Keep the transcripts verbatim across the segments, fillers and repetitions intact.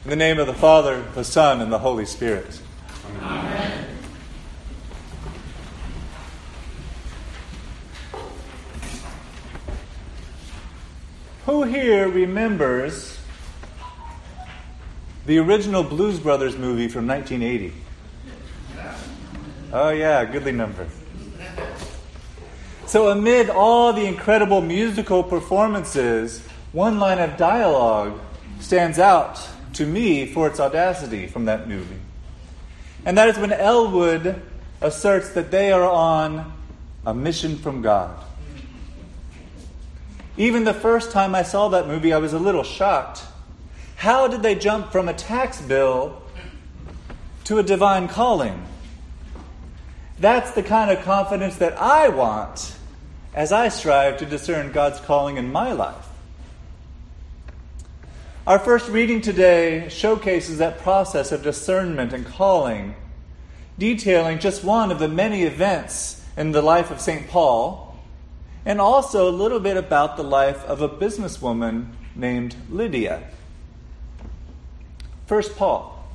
In the name of the Father, the Son, and the Holy Spirit. Amen. Who here remembers the original Blues Brothers movie from nineteen eighty? Oh yeah, a goodly number. So amid all the incredible musical performances, one line of dialogue stands out to me for its audacity from that movie. And that is when Elwood asserts that they are on a mission from God. Even the first time I saw that movie, I was a little shocked. How did they jump from a tax bill to a divine calling? That's the kind of confidence that I want as I strive to discern God's calling in my life. Our first reading today showcases that process of discernment and calling, detailing just one of the many events in the life of Saint Paul, and also a little bit about the life of a businesswoman named Lydia. First, Paul.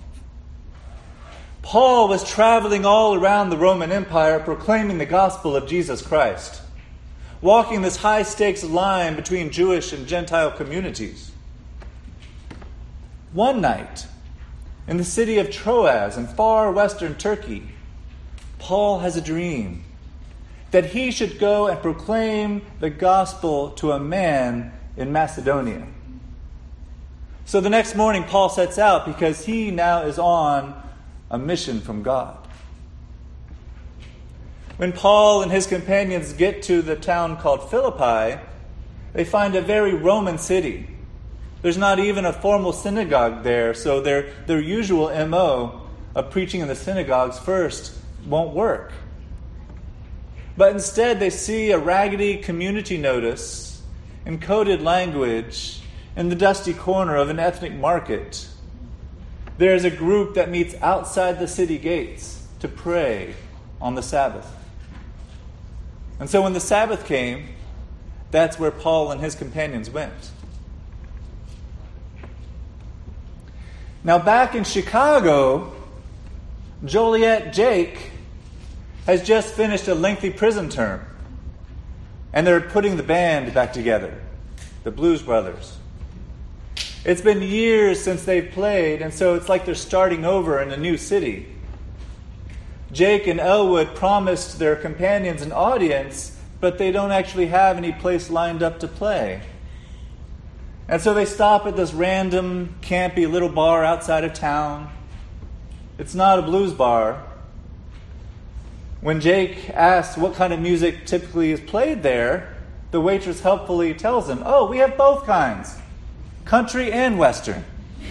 Paul was traveling all around the Roman Empire proclaiming the gospel of Jesus Christ, walking this high-stakes line between Jewish and Gentile communities. One night, in the city of Troas in far western Turkey, Paul has a dream that he should go and proclaim the gospel to a man in Macedonia. So the next morning, Paul sets out because he now is on a mission from God. When Paul and his companions get to the town called Philippi, they find a very Roman city. There's not even a formal synagogue there, so their, their usual M O of preaching in the synagogues first won't work. But instead they see a raggedy community notice in coded language in the dusty corner of an ethnic market. There is a group that meets outside the city gates to pray on the Sabbath. And so when the Sabbath came, that's where Paul and his companions went. Now back in Chicago, Joliet Jake has just finished a lengthy prison term. And they're putting the band back together, the Blues Brothers. It's been years since they've played, and so it's like they're starting over in a new city. Jake and Elwood promised their companions an audience, but they don't actually have any place lined up to play. And so they stop at this random, campy little bar outside of town. It's not a blues bar. When Jake asks what kind of music typically is played there, the waitress helpfully tells him, "Oh, we have both kinds, country and western."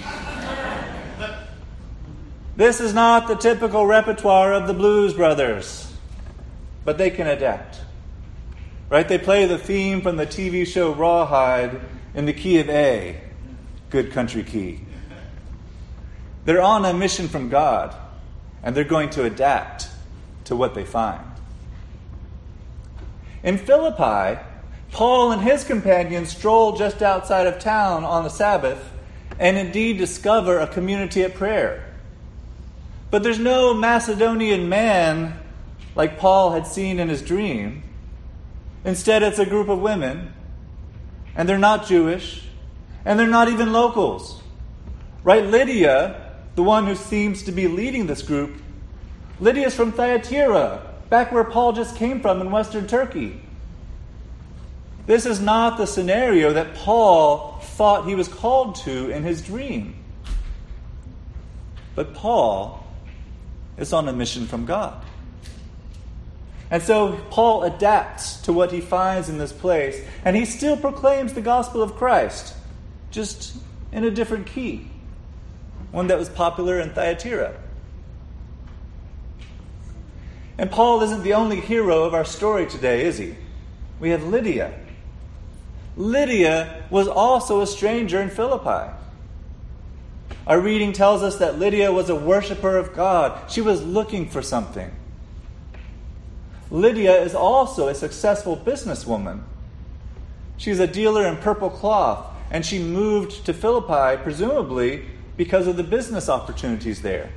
This is not the typical repertoire of the Blues Brothers, but they can adapt. Right? They play the theme from the T V show Rawhide in the key of A, good country key. They're on a mission from God, and they're going to adapt to what they find. In Philippi, Paul and his companions stroll just outside of town on the Sabbath and indeed discover a community at prayer. But there's no Macedonian man like Paul had seen in his dream. Instead, it's a group of women. And they're not Jewish. And they're not even locals. Right? Lydia, the one who seems to be leading this group, Lydia's from Thyatira, back where Paul just came from in western Turkey. This is not the scenario that Paul thought he was called to in his dream. But Paul is on a mission from God. And so Paul adapts to what he finds in this place, and he still proclaims the gospel of Christ, just in a different key, one that was popular in Thyatira. And Paul isn't the only hero of our story today, is he? We have Lydia. Lydia was also a stranger in Philippi. Our reading tells us that Lydia was a worshiper of God. She was looking for something. Lydia is also a successful businesswoman. She's a dealer in purple cloth, and she moved to Philippi, presumably, because of the business opportunities there.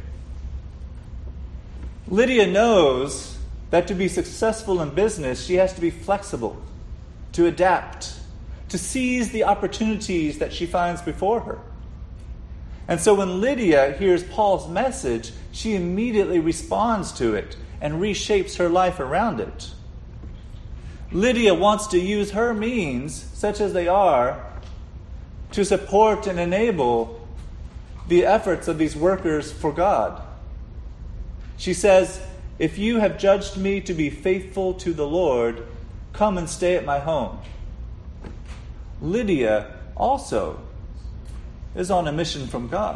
Lydia knows that to be successful in business, she has to be flexible, to adapt, to seize the opportunities that she finds before her. And so when Lydia hears Paul's message, she immediately responds to it and reshapes her life around it. Lydia wants to use her means, such as they are, to support and enable the efforts of these workers for God. She says, "If you have judged me to be faithful to the Lord, come and stay at my home." Lydia also is on a mission from God.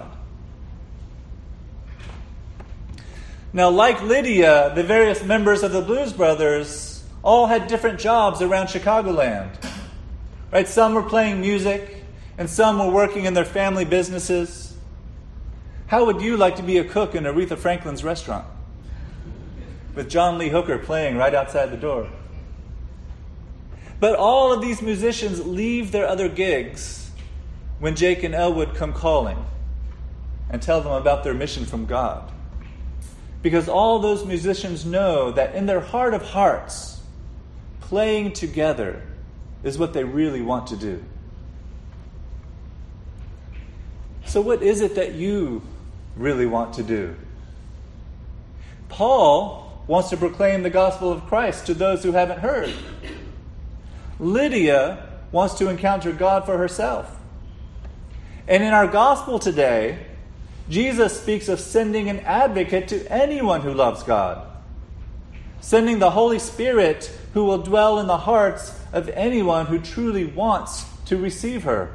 Now, like Lydia, the various members of the Blues Brothers all had different jobs around Chicagoland. Right? Some were playing music, and some were working in their family businesses. How would you like to be a cook in Aretha Franklin's restaurant? With John Lee Hooker playing right outside the door. But all of these musicians leave their other gigs when Jake and Elwood come calling and tell them about their mission from God. Because all those musicians know that in their heart of hearts, playing together is what they really want to do. So what is it that you really want to do? Paul wants to proclaim the gospel of Christ to those who haven't heard. Lydia wants to encounter God for herself. And in our gospel today, Jesus speaks of sending an advocate to anyone who loves God, sending the Holy Spirit who will dwell in the hearts of anyone who truly wants to receive her.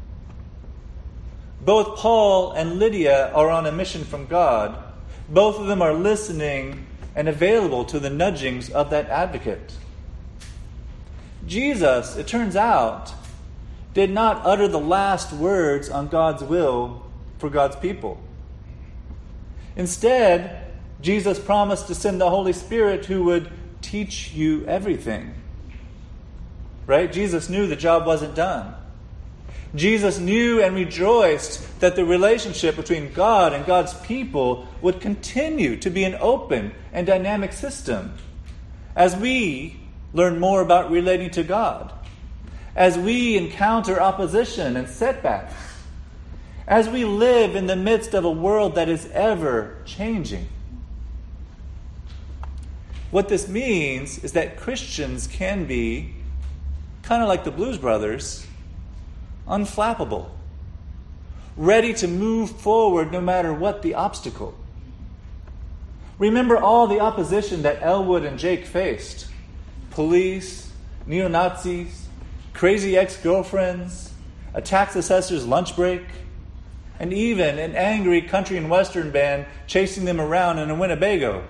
Both Paul and Lydia are on a mission from God. Both of them are listening and available to the nudgings of that advocate. Jesus, it turns out, did not utter the last words on God's will for God's people. Instead, Jesus promised to send the Holy Spirit who would teach you everything. Right? Jesus knew the job wasn't done. Jesus knew and rejoiced that the relationship between God and God's people would continue to be an open and dynamic system as we learn more about relating to God, as we encounter opposition and setbacks, as we live in the midst of a world that is ever changing. What this means is that Christians can be, kind of like the Blues Brothers, unflappable, ready to move forward no matter what the obstacle. Remember all the opposition that Elwood and Jake faced. Police, neo-Nazis, crazy ex-girlfriends, a tax assessor's lunch break, and even an angry country and western band chasing them around in a Winnebago.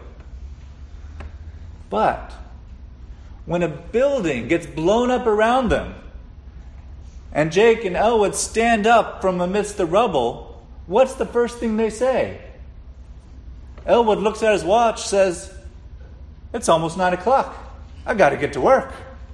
But when a building gets blown up around them, and Jake and Elwood stand up from amidst the rubble, what's the first thing they say? Elwood looks at his watch, says, "It's almost nine o'clock. I got to get to work."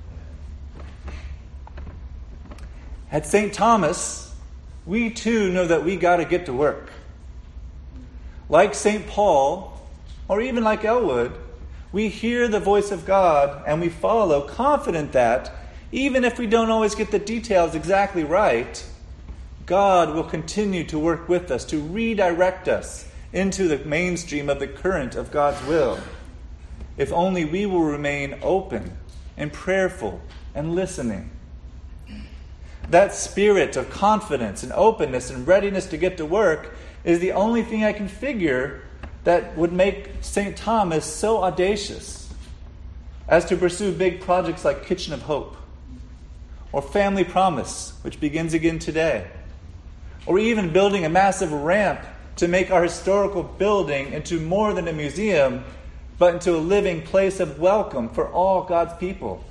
At Saint Thomas, we too know that we got to get to work. Like Saint Paul, or even like Elwood, we hear the voice of God and we follow, confident that even if we don't always get the details exactly right, God will continue to work with us, to redirect us into the mainstream of the current of God's will, if only we will remain open and prayerful and listening. That spirit of confidence and openness and readiness to get to work is the only thing I can figure that would make Saint Thomas so audacious as to pursue big projects like Kitchen of Hope, or Family Promise, which begins again today, or even building a massive ramp to make our historical building into more than a museum, but into a living place of welcome for all God's people.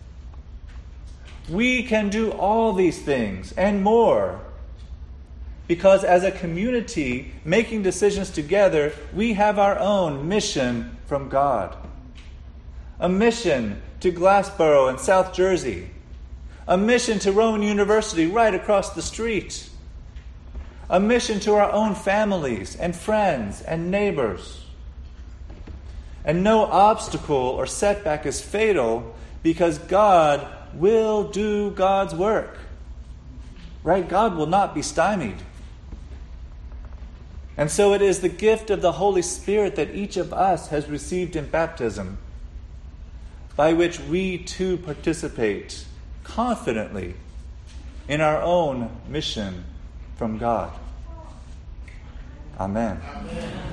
We can do all these things and more because as a community making decisions together, we have our own mission from God. A mission to Glassboro in South Jersey. A mission to Rowan University right across the street. a mission to our own families and friends and neighbors. And no obstacle or setback is fatal because God will do God's work. Right? God will not be stymied. And so it is the gift of the Holy Spirit that each of us has received in baptism, by which we too participate confidently in our own mission from God. Amen. Amen.